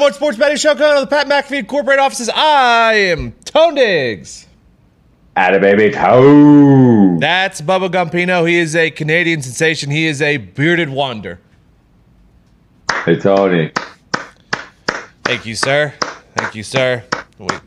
#1 sports betting show coming out of the Pat McAfee Incorporated offices. I am Tone Diggs. Atta baby Tone. That's Bubba Gumpino. He is a Canadian sensation. He is a bearded wonder. Hey, Tony. Thank you, sir. Thank you, sir. Wait.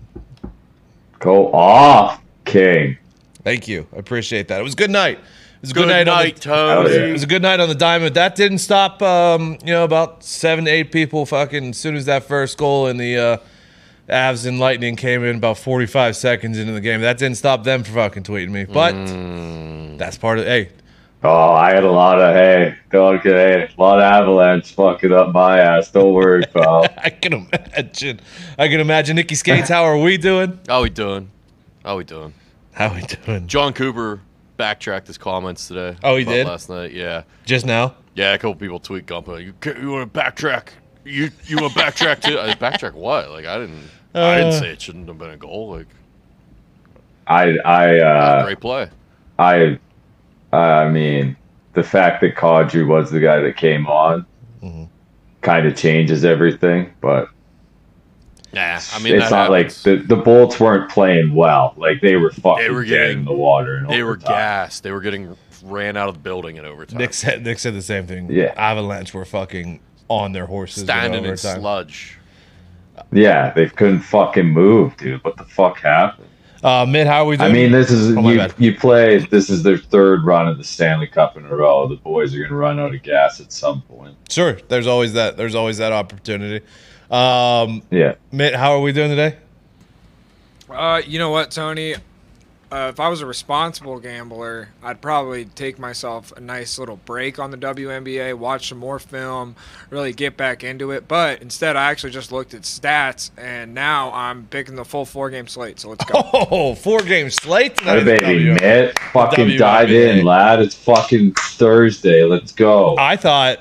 Go off, King. Thank you. I appreciate that. It was a good night. It was a Good night, Tony. Tony. It was a good night on the diamond. That didn't stop, about 7 to 8 people fucking as soon as that first goal in the Avs and Lightning came in about 45 seconds into the game. That didn't stop them from fucking tweeting me. But that's part of hey. Oh, I had a lot of a lot of Avalanche fucking up my ass. Don't worry, pal. I can imagine. Nicky Skates, how are we doing? How we doing? How we doing? John Cooper backtracked his comments today. Oh, he did? Last night, yeah. Just now? Yeah, a couple people tweet Gumpo. You want to backtrack? You want to backtrack too? Backtrack what? Like I didn't say it shouldn't have been a goal. Like great play. I mean, the fact that Kadri was the guy that came on kind of changes everything, but yeah, I mean, it's not happens. like the Bolts weren't playing well. Like they were fucking getting in the water. They were gassed. They were getting ran out of the building in overtime. Nick said the same thing. Yeah. Avalanche were fucking on their horses. Standing in sludge. Yeah, they couldn't fucking move, dude. What the fuck happened? Mitt, how are we doing? I mean, this is you play. This is their third run of the Stanley Cup in a row. The boys are gonna run out of gas at some point. Sure, there's always that opportunity. Yeah, Mitt, how are we doing today? You know what, Tony? If I was a responsible gambler, I'd probably take myself a nice little break on the WNBA, watch some more film, really get back into it. But instead, I actually just looked at stats, and now I'm picking the full 4-game slate. So let's go. Oh, 4-game slate tonight. hey, baby, Mitt, fucking dive in, lad. It's fucking Thursday. Let's go. I thought,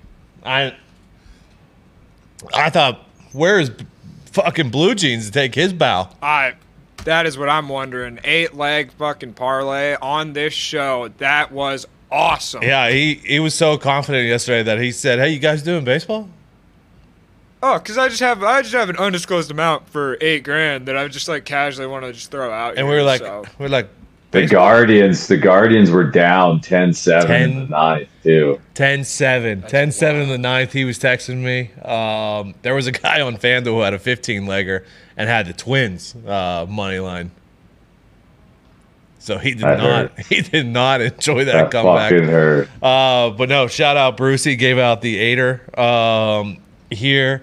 where's fucking Blue Jeans to take his bow? That is what I'm wondering. 8-leg fucking parlay on this show. That was awesome. Yeah, he was so confident yesterday that he said, "Hey, you guys doing baseball?" Oh, because I just have an undisclosed amount for $8,000 that I just like casually want to just throw out. And here, we were like, the Guardians were down 10-7 in the ninth too. 10-7 in the ninth. He was texting me. There was a guy on FanDuel who had a 15-legger and had the Twins money line. So he did not enjoy that comeback. Fucking hurt. But no, shout out Brucey, gave out the 8er here.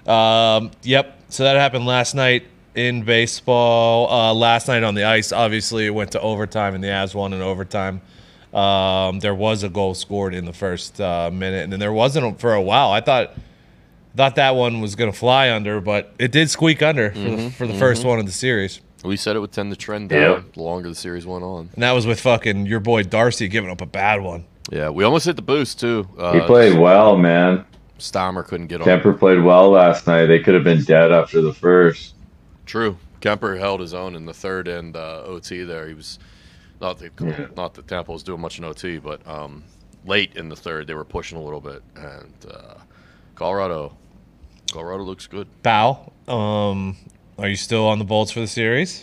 Yep. So that happened last night in baseball. Last night on the ice, obviously it went to overtime and the Avs won in overtime. There was a goal scored in the first minute, and then there wasn't for a while. I thought that one was going to fly under, but it did squeak under for the first one of the series. We said it would tend to trend down the longer the series went on. And that was with fucking your boy Darcy giving up a bad one. Yeah, we almost hit the boost, too. He played well, man. Stammer couldn't get on. Kemper played well last night. They could have been dead after the first. True. Kemper held his own in the third and OT there. He was not that Tampa was doing much in OT, but late in the third they were pushing a little bit. And Colorado looks good. Bow, are you still on the Bolts for the series?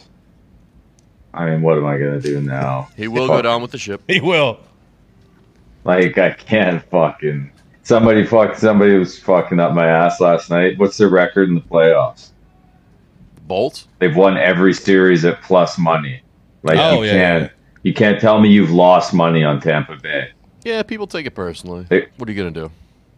I mean, what am I gonna do now? He will go down with the ship. He will. Like I can't fucking. Somebody was fucking up my ass last night. What's their record in the playoffs? Bolts? They've won every series at plus money. Like you can't tell me you've lost money on Tampa Bay. Yeah, people take it personally. What are you gonna do?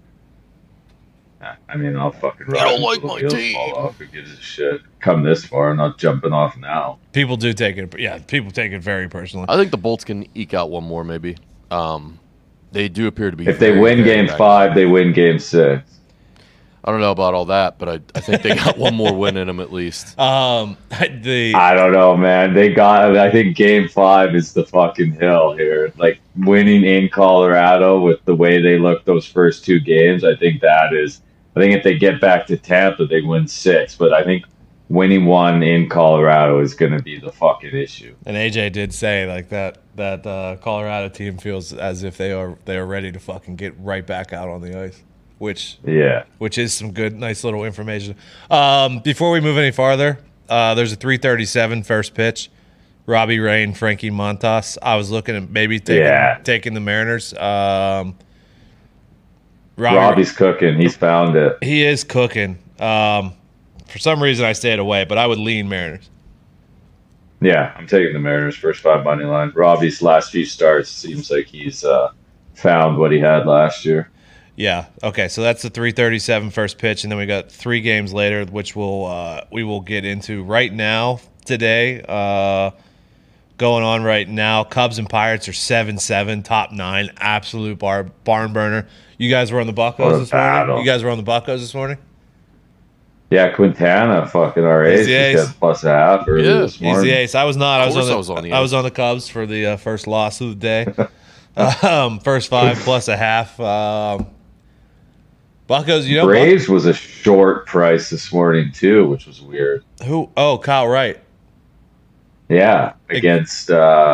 I mean, I'll fucking. I don't like my team. Who gives a shit? Come this far, I'm not jumping off now. People do take it. Yeah, people take it very personally. I think the Bolts can eke out one more, maybe. They do appear to be. If they win Game 5, they win Game 6. I don't know about all that, but I think they got one more win in them at least. I don't know, man. I think Game 5 is the fucking hill here. Like winning in Colorado with the way they look those first 2 games, I think if they get back to Tampa, they win 6. But I think winning 1 in Colorado is going to be the fucking issue. And AJ did say like that Colorado team feels as if they are ready to fucking get right back out on the ice. which Yeah. which is some good, nice little information. Before we move any farther, there's a 3:37 first pitch. Robbie Ray and Frankie Montas. I was looking at maybe taking the Mariners. Robbie's cooking. He's found it. He is cooking. For some reason, I stayed away, but I would lean Mariners. Yeah, I'm taking the Mariners first 5 money line. Robbie's last few starts seems like he's found what he had last year. Yeah. Okay. So that's the 3:37 first pitch, and then we got 3 games later, which we will get into right now today. Going on right now, Cubs and Pirates are 7-7, top 9, absolute barn burner. You guys were on the Buccos this morning. You guys were on the Buccos this morning. Yeah, Quintana, fucking our ace, just got +1/2 early this morning. He's the ace. I was not. I was on the Cubs for the first loss of the day. First 5 +1/2. Buccos, you know, Braves was a short price this morning too, which was weird. Who? Oh, Kyle Wright. Yeah, against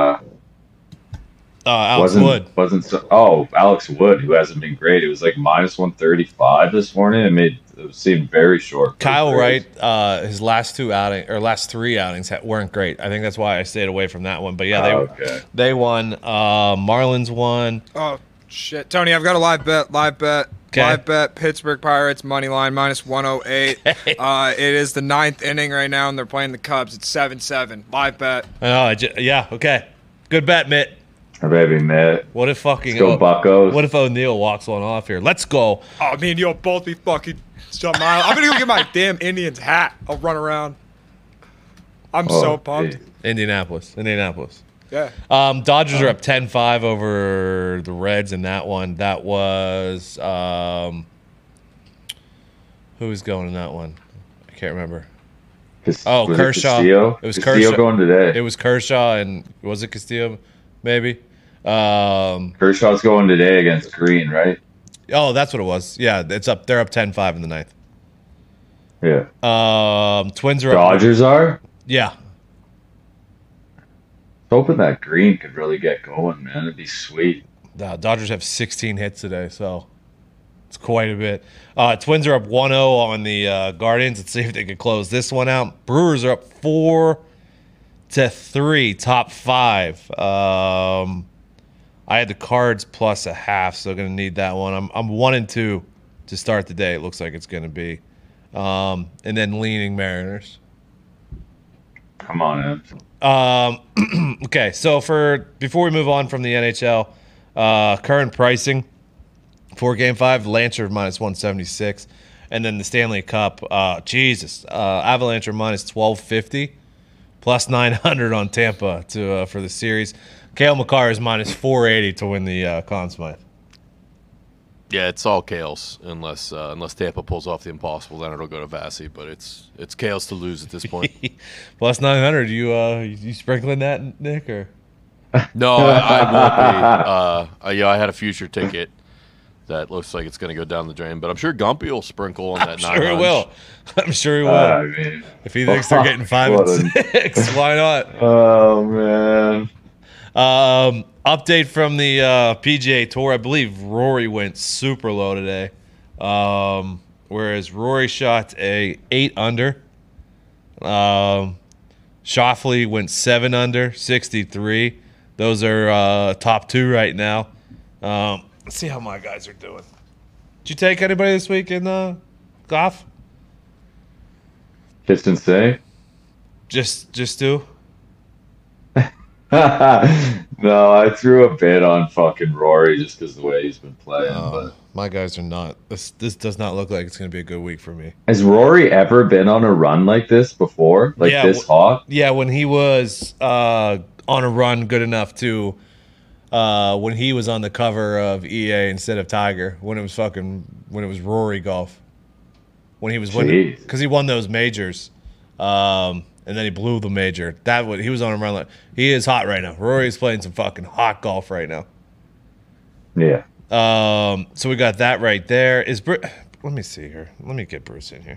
Alex Wood. Alex Wood, who hasn't been great. It was like -135 this morning. It seemed very short. Kyle Wright, his last 3 outings weren't great. I think that's why I stayed away from that one. But yeah, they won. Marlins won. Oh shit, Tony, I've got a live bet. Okay. Live bet, Pittsburgh Pirates, money line, -108. It is the 9th inning right now, and they're playing the Cubs. It's 7-7. Live bet. Yeah, okay. Good bet, Mitt. Baby, Mitt. What if fucking... Let's go Buccos. What if O'Neal walks one off here? Let's go. Oh, me and you'll both be fucking some mile. I'm going to go get my damn Indians hat. I'll run around. I'm so pumped. Geez. Indianapolis. Yeah. Dodgers are up 10-5 over the Reds in that one. That was who was going in that one? I can't remember. Kershaw. It was Kershaw going today. It was Kershaw, and was it Castillo? Maybe. Kershaw's going today against Green, right? Oh, that's what it was. Yeah, it's up. They're up 10-5 in the 9th. Yeah. Twins are Dodgers are? Yeah. Hoping that Green could really get going, man. It'd be sweet. The Dodgers have 16 hits today, so it's quite a bit. Twins are up 1-0 on the Guardians. Let's see if they can close this one out. Brewers are up 4-3, top 5. I had the Cards +1/2, so going to need that one. I'm 1-2 to start the day. It looks like it's going to be, and then leaning Mariners. Come on, man. Okay, so before we move on from the NHL, current pricing for Game 5, Lancer -176, and then the Stanley Cup, Avalanche are -1250, +900 on Tampa for the series. Cale Makar is -480 to win the Conn Smythe. Yeah, it's all Kale's unless Tampa pulls off the impossible, then it'll go to Vasi. But it's Kale's to lose at this point. +900. You sprinkling that, Nick, or? No, I won't be. I had a future ticket that looks like it's going to go down the drain, but I'm sure Gumpy will sprinkle on that. I'm sure he will. I'm sure he will. If he thinks they're getting 5 and 6, why not? Oh man. Update from the PGA Tour. I believe Rory went super low today, whereas Rory shot a 8 under. Schauffele went 7 under, 63. Those are top 2 right now. Let's see how my guys are doing. Did you take anybody this week in golf? Just insane. Just do. No, I threw a bit on fucking Rory just because the way he's been playing. But my guys are not. This does not look like it's going to be a good week for me. Has Rory ever been on a run like this before? This hot? Yeah, when he was on a run good enough to when he was on the cover of EA instead of Tiger, when it was Rory Golf. When he was winning, because he won those majors. And then he blew the major. He was on a run. He is hot right now. Rory's playing some fucking hot golf right now. Yeah. So we got that right there. Let me see here. Let me get Bruce in here.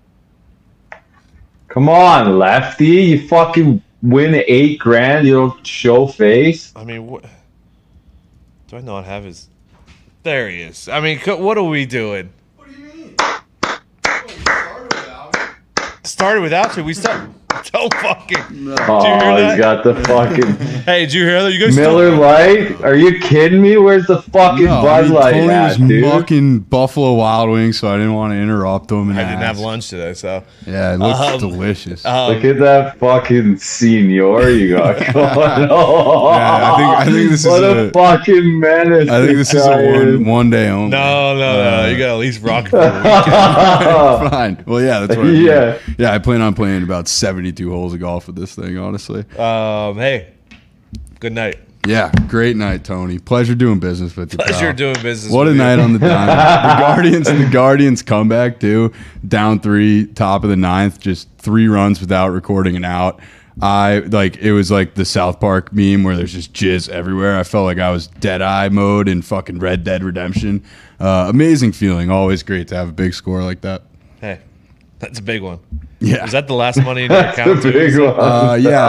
Come on, lefty. You fucking win $8,000. You don't show face. I mean, what? Do I not have his? There he is. I mean, what are we doing? What do you mean? Oh, you started without me. Started without you. We start. Don't fucking. Oh, Did you hear he's that? got the fucking Hey, did you hear that? You guys Miller Lite. Are you kidding me? Where's the fucking Bud Light Tony at, was dude? mucking Buffalo Wild Wings, so I didn't want to interrupt him. And I didn't have ask. lunch today, so. Yeah, it looks delicious. Look at that fucking senior you got going on. Yeah, I think this what is a fucking menace. I think this is guy a one day only. No. You got to at least rock for the weekend. Fine. Well, yeah, that's what. Yeah. Yeah, I plan on playing about 72 holes of golf with this thing. Honestly. Hey, good night. Yeah, great night, Tony. Pleasure doing business with you. Pleasure pal. doing business. What a with you. night on the diamond. The Guardians comeback too. Down 3, top of the 9th, just 3 runs without recording an out. It was like the South Park meme where there's just jizz everywhere. I felt like I was Deadeye mode in fucking Red Dead Redemption. Amazing feeling. Always great to have a big score like that. Hey, that's a big one. Yeah. Is that the last money in your account? That's a big too? one. Yeah.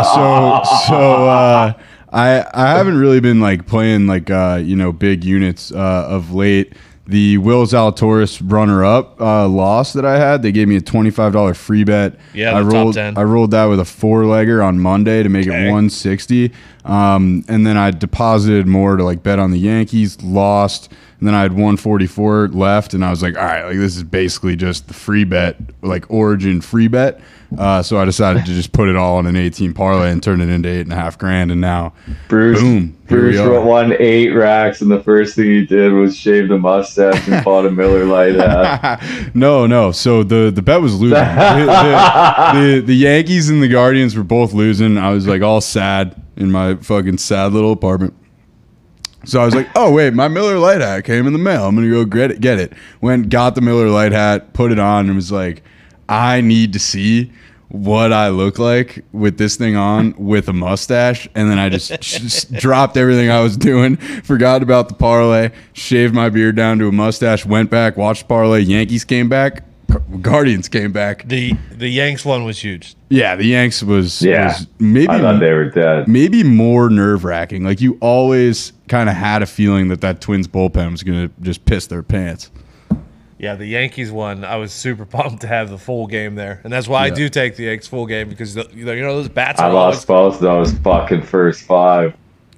I haven't really been like playing like big units of late. The Will Zalatoris runner-up loss that I had, they gave me a $25 free bet. Yeah, I the rolled. top 10. I rolled that with a 4-legger on Monday to make it Okay. 160. And then I deposited more to like bet on the Yankees. Lost. And then I had 144 left, and I was like, all right, like this is basically just the free bet, like Origin free bet. So I decided to just put it all on an 18 parlay and turn it into $8,500, and now Bruce, boom, here we Bruce are. won 8 racks, and the first thing he did was shave the mustache and bought a Miller Lite hat. No. So the bet was losing. The Yankees and the Guardians were both losing. I was like all sad in my fucking sad little apartment. So I was like, oh, wait, my Miller Lite hat came in the mail. I'm going to go get it. Went, got the Miller Lite hat, put it on, and was like, I need to see what I look like with this thing on with a mustache. And then I just dropped everything I was doing, forgot about the parlay, shaved my beard down to a mustache, went back, watched parlay. Yankees came back. Guardians came back. The Yanks one was huge. Yeah, the Yanks was I thought they were dead. maybe more nerve-wracking. Like you always kind of had a feeling that Twins bullpen was going to just piss their pants. Yeah, the Yankees one. I was super pumped to have the full game there, and that's why I do take the Yanks full game because those bats I are lost both those fucking first 5.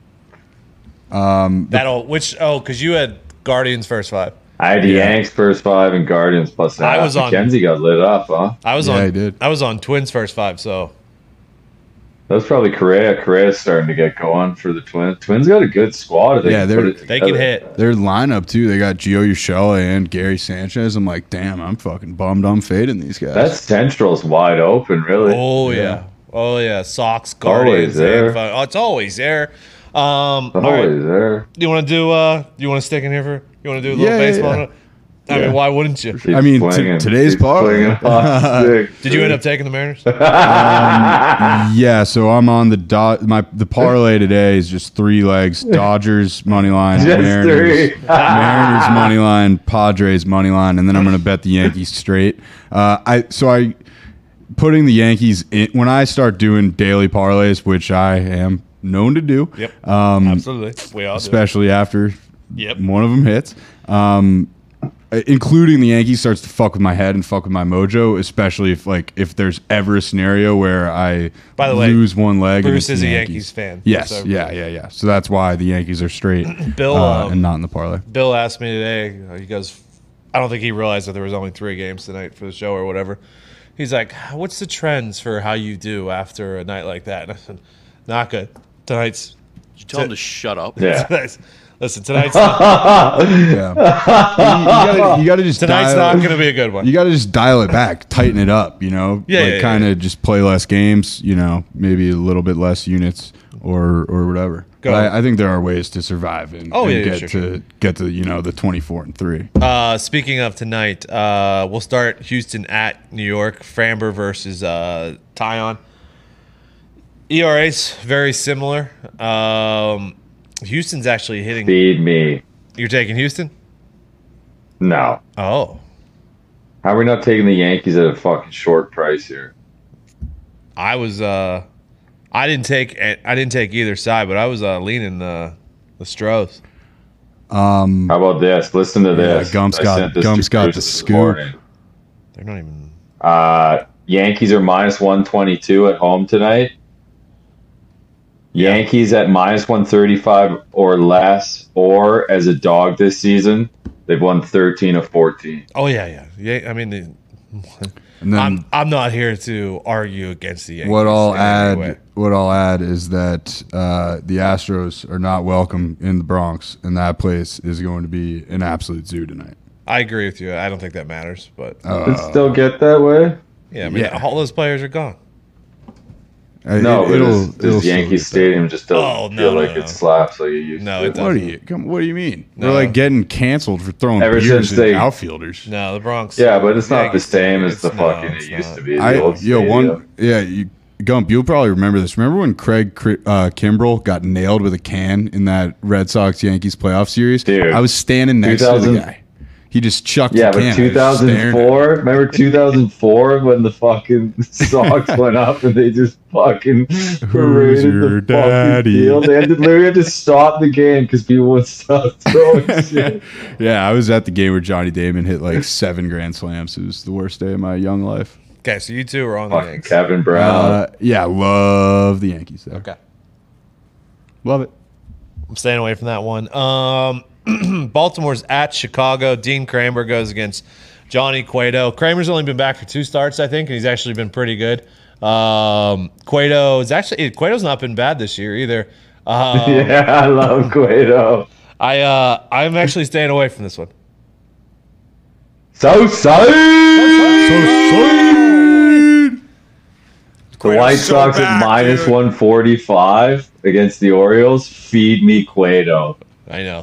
because you had Guardians first 5. I had the Yanks first 5 and Guardians plus I half. was on- Mackenzie got lit up, huh? I did. I was on Twins first 5, so That was probably Correa. Correa's starting to get going for the Twins. Twins got a good squad. Yeah, they can hit. Their lineup too. They got Gio Urshela and Gary Sanchez. I'm like, damn, I'm fucking bummed. I'm fading these guys. That Central's wide open, really. Oh yeah, Sox, Guardians, there. it's always there. All Always right. there. Do you want to do? You want to stick in here for? You want to do a little baseball? yeah. I mean, why wouldn't you? Keep I mean, swinging. today's Keep parlay. swinging hot stick. Did you end up taking the Mariners? Yeah, so I'm on the parlay today is just 3 legs: Dodgers money line, Just Mariners, 3. Mariners money line, Padres money line, and then I'm going to bet the Yankees straight. I putting the Yankees in when I start doing daily parlays, which I am known to do. Yep. Absolutely. We all do. Especially after Yep. one of them hits. Including the Yankees starts to fuck with my head and fuck with my mojo, especially if there's ever a scenario where I By the way, lose one leg. and Bruce it's is the a Yankees fan. Yes, So- yeah. So that's why the Yankees are straight Bill, and not in the parlay. Bill asked me today. He goes, I don't think he realized that there was only 3 games tonight for the show or whatever. He's like, "What's the trends for how you do after a night like that?" And I said, "Not good. Tonight's." Did you tell him to shut up? Yeah. Listen, tonight's Yeah. You got to just tonight's not going to be a good one. You got to just dial it back, tighten it up. Yeah, kind of yeah. just play less games. Maybe a little bit less units or whatever. Go. But I think there are ways to survive and, sure. get to the 24-3. Speaking of tonight, we'll start Houston at New York. Framber versus Tyon. ERA's very similar. Houston's actually hitting. Feed me. You're taking Houston? No. Oh, How are we not taking the Yankees at a fucking short price here? I was. I didn't take either side, but I was leaning the Stros. How about this? Listen to this. Gump's I got- sent this Gump's to got Bruce the this scoop. morning. They're not even. Yankees are minus 122 at home tonight. Yankees at minus 135 or less, or as a dog this season, they've won 13 of 14. Oh yeah. I mean, And then I'm not here to argue against the Yankees. what I'll in any way. add is that the Astros are not welcome in the Bronx, and that place is going to be an absolute zoo tonight. I agree with you. I don't think that matters, but It still get that way? yeah, I mean, yeah. all those players are gone. No, it'll this Yankee still Stadium just doesn't feel like no. it slaps like it used No, to. it doesn't. What do you mean? No. We're like getting canceled for throwing Ever beers since at they- outfielders. No, the Bronx. Yeah, but it's not the Yankees same Stadium, as the it's- no, fucking it's it used not. to be. The old stadium. Gump, you'll probably remember this. Remember when Craig Kimbrell got nailed with a can in that Red Sox Yankees playoff series? Dude. I was standing next to 2000 the guy. He just chucked Yeah, the can. but I was just staring at him. 2004, remember 2004 when the fucking Sox went up and they just fucking paraded your the daddy? fucking field? They literally had to stop the game because people would stop throwing shit. Yeah, I was at the game where Johnny Damon hit like 7 grand slams. It was the worst day of my young life. Okay, so you two are on the Fucking Yankees. Kevin Brown. Yeah, love the Yankees there. Okay, Love it. I'm staying away from that one. Baltimore's at Chicago. Dean Kramer goes against Johnny Cueto. Kramer's only been back for 2 starts, I think, and he's actually been pretty good. Cueto's not been bad this year either. Yeah, I love Cueto. I'm actually staying away from this one. So. The White so Sox back, at minus dude. 145 against the Orioles. Feed me Cueto. I know.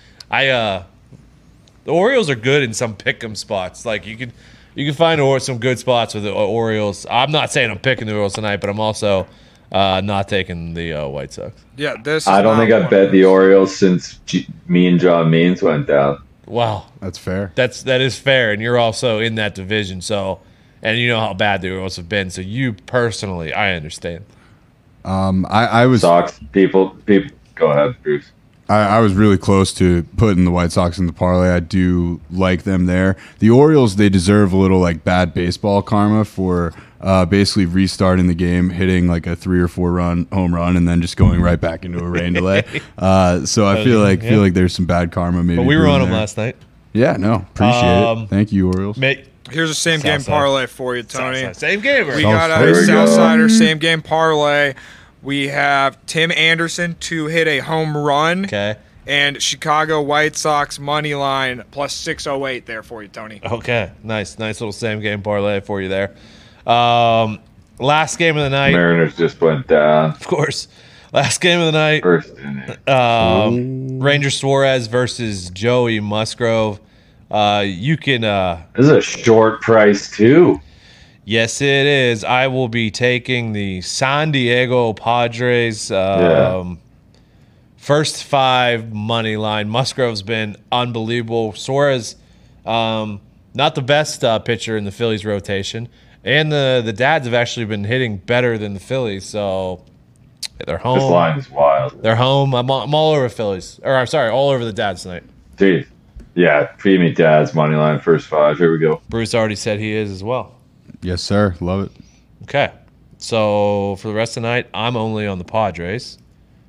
The Orioles are good in some pick'em spots. Like you can find some good spots with the Orioles. I'm not saying I'm picking the Orioles tonight, but I'm also not taking the White Sox. Yeah, this. I don't is think not I've bet the Orioles since me and John Means went down. Wow, That's fair. that is fair, and you're also in that division, so and you know how bad the Orioles have been. So you personally, I understand. I was Sox people. Go ahead, Bruce. I was really close to putting the White Sox in the parlay. I do like them there. The Orioles, they deserve a little like bad baseball karma for basically restarting the game, hitting like a 3 or 4 run home run, and then just going right back into a rain delay. So I feel like there's some bad karma maybe. But we were brewing on them there. last night. Yeah, no, appreciate it. Thank you, Orioles. Here's a same game Southside. parlay for you, Tony. Southside. Same game. We right? got There a we go. Southsider same game parlay. We have Tim Anderson to hit a home run. Okay. And Chicago White Sox money line plus 608 there for you, Tony. Okay. Nice little same game parlay for you there. Last game of the night, Mariners just went down. of course. Last game of the night. First inning. Ranger Suarez versus Joey Musgrove. You can, This is a short price too. yes, it is. I will be taking the San Diego Padres. Yeah. First 5 money line. Musgrove's been unbelievable. Suarez, not the best pitcher in the Phillies rotation, and the Dads have actually been hitting better than the Phillies. So they're home. This line is wild. They're home. I'm all over Phillies. Or I'm sorry, all over the Dads tonight. Jeez. Yeah, feed me Dad's money line first 5. Here we go. Bruce already said he is as well. Yes, sir. Love it. Okay. So for the rest of the night, I'm only on the Padres.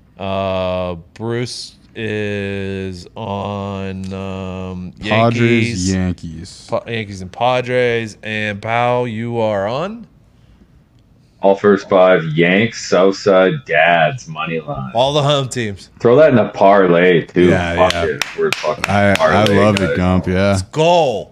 Bruce is on Padres, Yankees, Yankees. Yankees and Padres. And Pal, you are on All first 5 Yanks, Southside, Dads money line. all the home teams. Throw that in a parlay too. Yeah, Fuck yeah. it. We're fucking I parlay love guys. it, Gump. Yeah. Goal.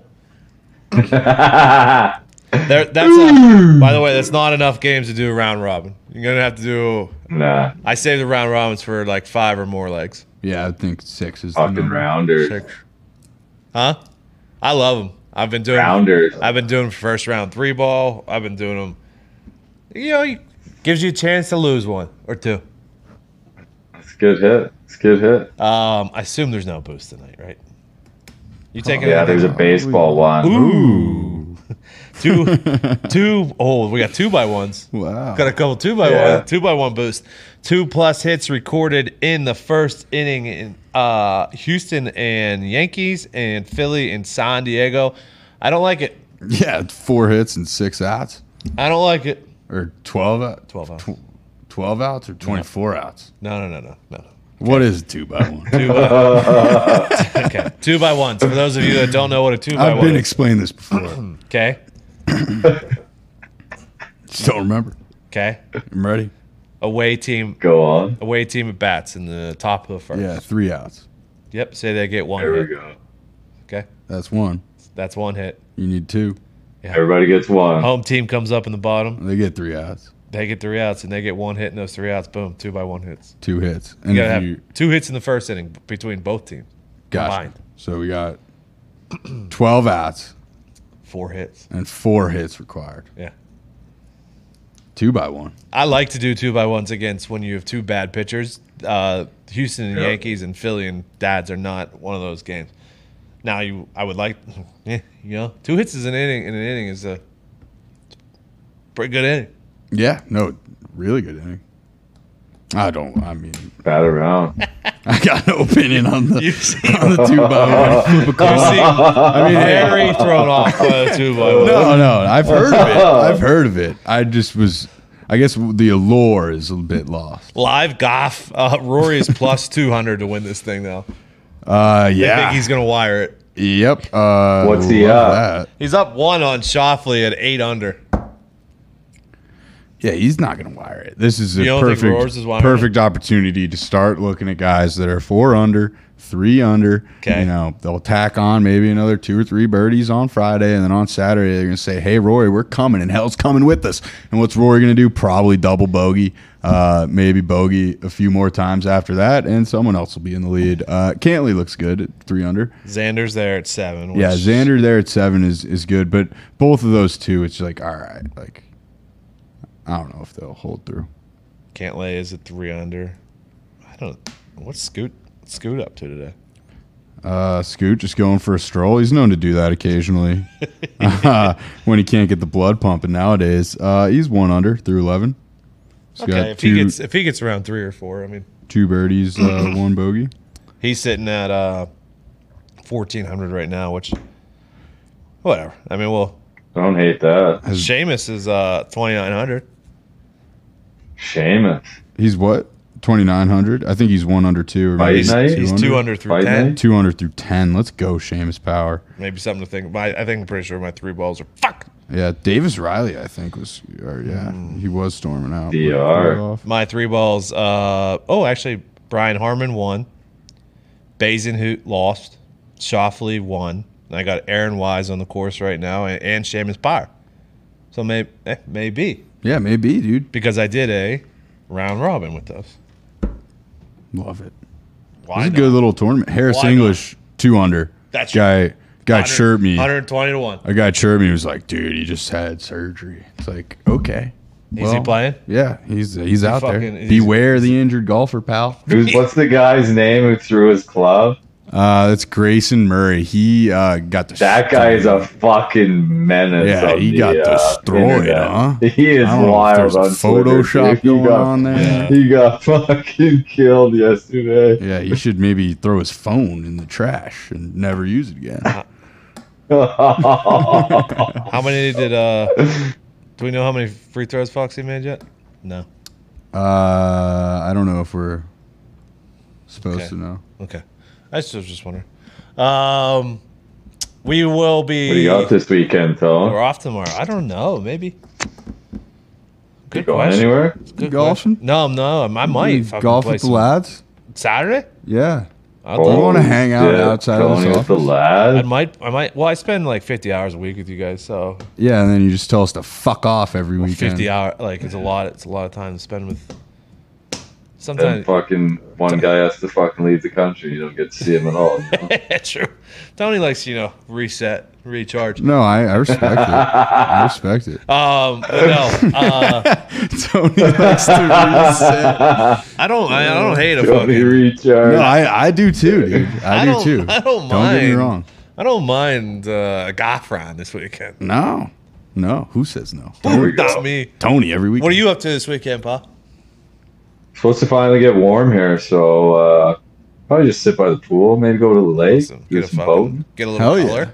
By the way, that's not enough games to do a round robin. You're gonna have to do. Nah, I save the round robins for like 5 or more legs. Yeah, I think 6 is the fucking number. rounders. 6. Huh? I love them. I've been doing. Rounders. I've been doing first round 3 ball. I've been doing them. You know, it gives you a chance to lose 1 or 2. It's a good hit. It's a good hit. I assume there's no boost tonight, right? You taking? Yeah, there's a baseball one. Ooh. two. Oh, we got 2x1s. Wow. Got a couple 2x1, Yeah. 2x1 boost. 2+ hits recorded in the first inning Houston and Yankees and Philly and San Diego. I don't like it. Yeah, 4 hits and 6 outs. I don't like it. Or 12 outs? 12 outs. 12 outs or 24 outs? No. What is a 2x1? Okay, 2x1. So for those of you that don't know what a 2x1 I've been is, explained this before. okay, Just don't remember. okay. I'm ready. Away team at bats in the top of the first. Yeah, 3 outs. Yep. Say they get one There we hit. go. Okay, That's 1. that's one hit. You need 2. Everybody gets one. Home team comes up in the bottom. They get 3 outs. They get 3 outs and they get one hit in those 3 outs. Boom, 2x1 hits. 2 hits. You And gotta if have you 2 hits in the first inning between both teams. gotcha. Combined. So we got 12 outs 4 hits. and 4 hits required. Yeah. 2x1. I like to do 2x1s against when you have 2 bad pitchers. Houston and Yep. Yankees and Philly and Dads are not one of those games. Now I would like, 2 hits is an inning, and an inning is a pretty good inning. Yeah, no, really good inning. I mean, Bat around. I got no opinion on the, You see, on the 2x1 flip a coin. I mean, hey, very thrown off by a 2x1. no, I've heard of it. I guess the allure is a bit lost. Live Goff. Rory is plus 200 to win this thing, though. Yeah. I think he's going to wire it. Yep. What's he love at? that. He's up 1 on Shoffley at 8 under. Yeah, he's not going to wire it. This is a You don't think Roars is wiring perfect opportunity to start looking at guys that are 4 under, 3 under. Okay. You know, they'll tack on maybe another 2 or 3 birdies on Friday, and then on Saturday they're going to say, "Hey, Rory, we're coming, and hell's coming with us." And what's Rory going to do? Probably double bogey, maybe bogey a few more times after that, and someone else will be in the lead. Cantley looks good at 3 under. Xander's there at 7. Yeah, Xander there at 7 is good, but both of those two, it's like, all right, like, I don't know if they'll hold through. Cantlay is at 3 under. What's Scoot up to today? Scoot just going for a stroll. He's known to do that occasionally when he can't get the blood pumping nowadays. He's 1 under through 11. He's Okay, got if he gets around 3 or 4, I mean, 2 birdies, 1 bogey. he's sitting at 1,400 right now, which whatever. I mean, well, Don't hate that. Seamus is 2,900. Seamus. He's what? 2,900. I think he's 1 under 2. Or Fight maybe night? He's 2 under through Fight 10. night? 2 under through 10. Let's go, Seamus Power. Maybe something to think about. I think I'm pretty sure my 3 balls are fuck. Yeah, Davis Riley, I think he was storming out. DR. My 3 balls. Actually, Brian Harmon won. Basinhoot lost. Shoffley won. And I got Aaron Wise on the course right now, and Seamus Power. So maybe Yeah, maybe, dude. because I did a round robin with those. Love it. Why It's a not? good little tournament. Harris Why English 2 under. That's guy chirped me. 120 to 1. A guy chirped me. He was like, "Dude, he just had surgery." It's like, okay. Is he playing? Yeah, he's out there. fucking- Beware the injured golfer, pal. What's the guy's name who threw his club? That's Grayson Murray. He got destroyed. That guy is a fucking menace. Yeah, on he the, got destroyed, internet. huh? He is I don't know if wild there's a on Twitter, Photoshop dude. going on there. Yeah. He got fucking killed yesterday. Yeah, he should maybe throw his phone in the trash and never use it again. How many did do we know how many free throws Foxy made yet? No. I don't know if we're supposed Okay. to know. Okay. I was just wondering. We will be. What do you got this weekend, Tom? We're off tomorrow. I don't know. Maybe. You Good going question. anywhere? Good Golfing? question. No. I might fucking golf play with the some- lads. Saturday. Yeah, I'll you do it. wanna hang out shit. outside of Going this with the office? I lad. might. Well, I spend like 50 hours a week with you guys, so yeah, and then you just tell us to fuck off every weekend. 50 hour like it's a lot. It's a lot of time to spend with. Then Sometimes. fucking one guy has to fucking leave the country. You don't get to see him at all. You know? True. Tony likes reset, recharge. No, I respect it. I respect it. No. Tony likes to reset. I don't hate a Tony fucking. recharge. No, I do too, dude. I do too. I don't mind. Don't get me wrong. I don't mind a golf round this weekend. No. Who says no? There we That's go. me. Tony every week. What are you up to this weekend, Pa? Supposed to finally get warm here, so Probably just sit by the pool. Maybe go to the lake. Awesome. Do some boating. Get a little Hell yeah. color.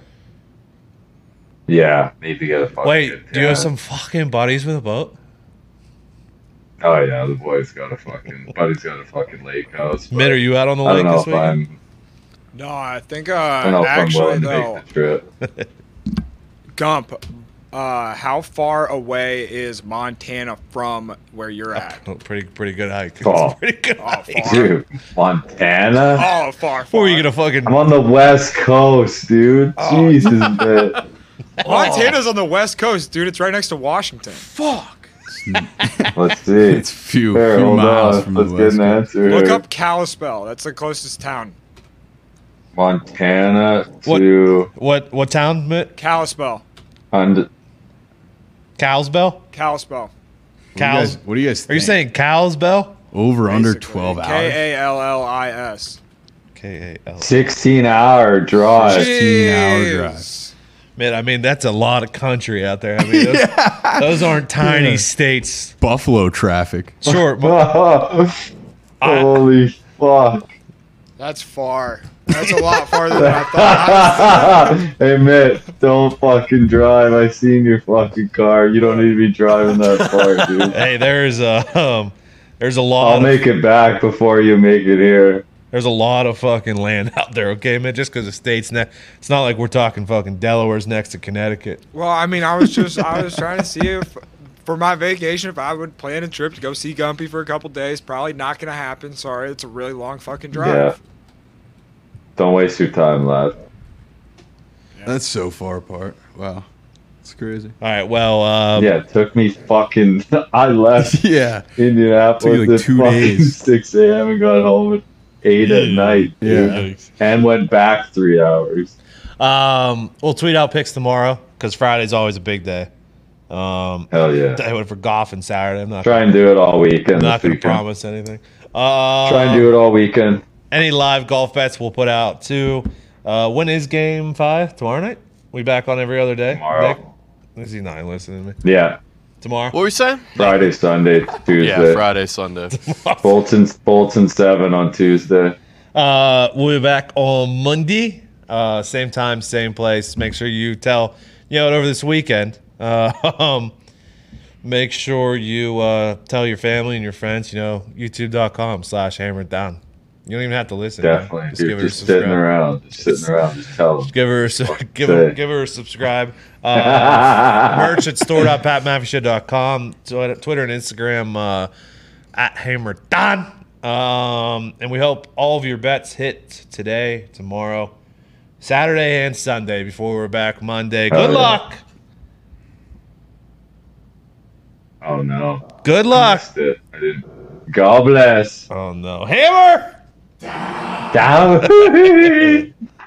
Yeah, maybe get a fucking. Wait, do you have some fucking buddies with a boat? Oh yeah, the boy's got a fucking. Buddy's got a fucking lake house. but Mitt, are you out on the I lake don't know this if weekend? I'm. No, I think I don't know if I'm actually willing to though, make the trip. Gump, how far away is Montana from where you're at? Oh, pretty good hike. Oh. It's a pretty good Oh, hike. far. Dude, Montana. Oh, far. Or are you gonna fucking? I'm on the West Coast, dude. Oh. Jesus, man. Montana's on the West Coast, dude. It's right next to Washington. Fuck. Let's see. It's few There, few hold miles on. from Let's the get west. an answer. Look here. up Kalispell. That's the closest town. Montana What? to What town, Mitt? Kalispell. Cowsbell? Kalispell. Cows. What do you guys Are you think? saying Cowsbell? Over under Basically. 12 hours? Kallis. K-A-L. 16-hour drive. 16-hour drive. Jeez. Man, I mean, that's a lot of country out there. I mean, those aren't tiny Yeah. states. Buffalo traffic. Sure, but Holy fuck. That's far. That's a lot farther than I thought. Hey, Mitt, don't fucking drive. I seen your fucking car. You don't need to be driving that far, dude. hey, there's a lot. I'll of, make it back before you make it here. There's a lot of fucking land out there, okay, man? Just because the state's it's not like we're talking fucking Delaware's next to Connecticut. Well, I mean, I was trying to see if, for my vacation, if I would plan a trip to go see Gumpy for a couple days. Probably not going to happen. Sorry, it's a really long fucking drive. Yeah. Don't waste your time, lad. That's so far apart. Wow. It's crazy. All right, well, Yeah, it took me fucking. I left Yeah. Indianapolis Took you like at 2 fucking days. 6 a.m. and got home at 8 at night. Dude. And went back 3 hours. we'll tweet out picks tomorrow because Friday's always a big day. Hell yeah. I went for golf and Saturday. I'm not Try and do it all weekend. not this going to weekend. promise anything. Try and do it all weekend. Any live golf bets we'll put out too. When is game 5? Tomorrow night? We back on every other day? Tomorrow. Nick? Is he not listening to me? Yeah. Tomorrow? What were we saying? Friday, Sunday, Tuesday. Yeah, Friday, Sunday. Bolton 7 on Tuesday. We'll be back on Monday. Same time, same place. Make sure you tell, over this weekend. Make sure you tell your family and your friends, youtube.com/hammereddown. You don't even have to listen. Definitely. Just Dude, give her a just sitting subscribe. around. Just tell them. Give her a subscribe. Merch at store.patmafishow.com. Twitter and Instagram at HammerDon. And we hope all of your bets hit today, tomorrow, Saturday, and Sunday before we're back Monday. Good yeah. luck. Oh, no. Good luck. Missed it. I didn't. God bless. Oh no. Hammer! Down.